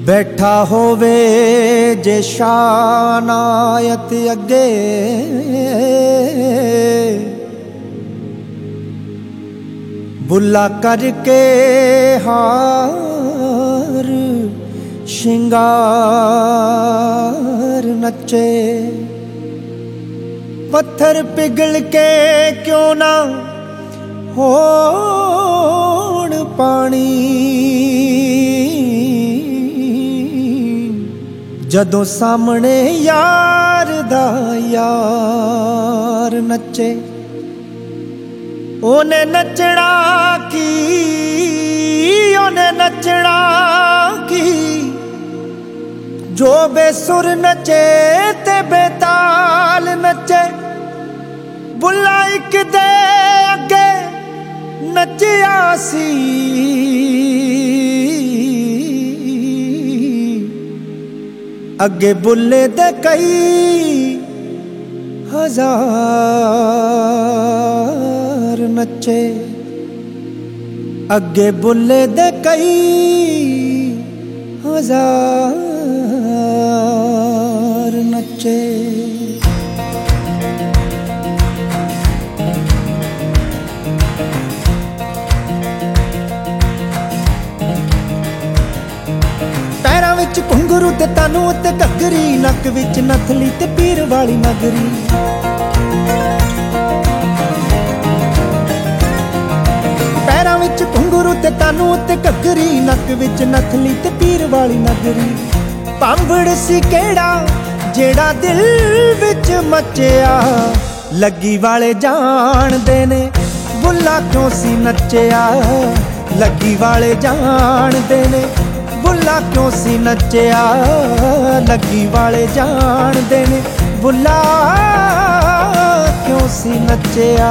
बैठा होवे जे शानायत अगे बुला करके हार शिंगार नचे। पत्थर पिघल के क्यों ना होण पानी, जदों सामने यार दा यार नचे। ओने नचना की, ओने नचना की, जो बेसुर नचे ते बेताल नचे। बुला इक दे अगे नचिया सी, अगे बुले दे कई हजार नचे। अगे बुले दे कई हजार नचे। पैरां विच घुंघरू ते तानू ते घग्गरी, नक विच नथली ते पीर वाली नगरी। पैरां विच घुंघरू ते तानू ते घग्गरी, नक विच नथली ते पीर वाली नगरी। भांबड़ सी केड़ा जेड़ा दिल विच मचिया, लगी वाले जानदे ने बुला क्यों सी नचिया। लगी वाले जानदे ने बुला क्यों सी नचिया। लगी वाले जानदे ने बुला क्यों सी नचिया।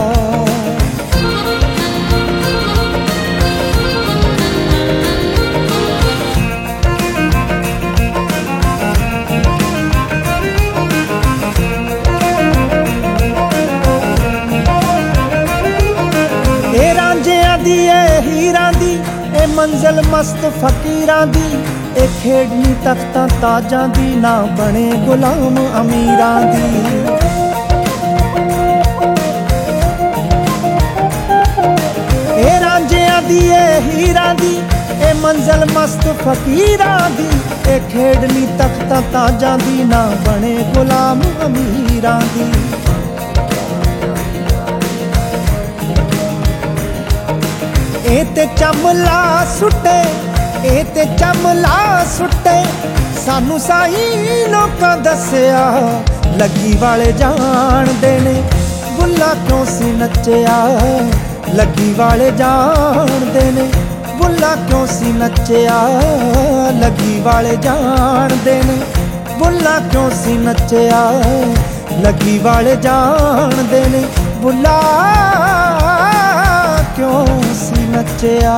ए रांझियां दी ए हीरां दी ए मंजिल मस्त फकीरां दी, ए खेडनी तख्तां ताजां दी, ना बने गुलाम अमीरां दी। ए रांझियां दी ए हीरां दी ए मंजिल मस्त फकीरां दी, ए खेडनी तख्तां ताजां दी, ना बने गुलाम अमीरां दी। ए ते चमला सुटे, ए ते चमला सुटे, सानू साई लोकां दस्सिया। लगी वाले जानदे ने बुला क्यों सी नचिया। लगी वाले जानदे ने बुला क्यों सी नचिया। लगी वाले जानदे ने बुला क्यों सी नचिया। लगी वाले जानदे ने बुला क्यों सी नचिया।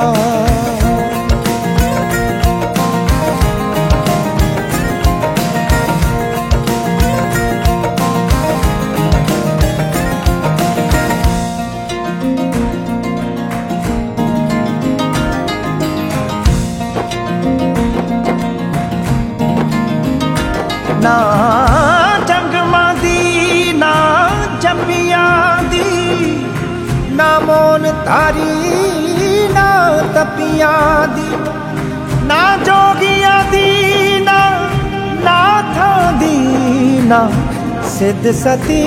ना जंगमां दी, ना जंबियां दी, ना मोन तारी, ना तपियां दी, ना जोगियां दी, ना नाथां दी, ना सिद्ध सती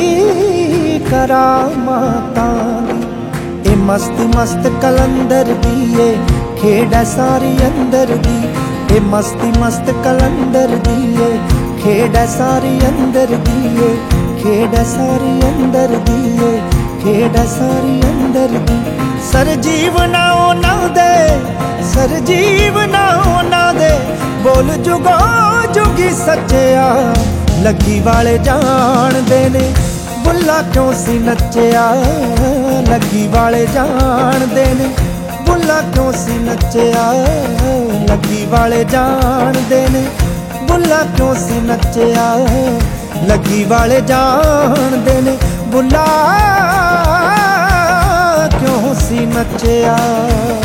करामातां दी। ए मस्त मस्त कलंदर दी ए खेड़ सारी अंदर दी। ए मस्ती मस्त कलंदर दी ए खेड़ सारी अंदर दी ए खेड़ सारी अंदर दी ए खेड़ सारी अंदर दी। सरजीव ना होना दे, सरजीव ना होना दे, बोल जुगो जुगी सच्चिया। लगी वाले जानदे ने बुला क्यों सी नचिया। लगी वाले जानदे ने बुला क्यों सी नचिया। लगी वाले जानदे ने बुला क्यों सी नचिया। लगी वाले जानदे ने बुला क्यों सी नचिया।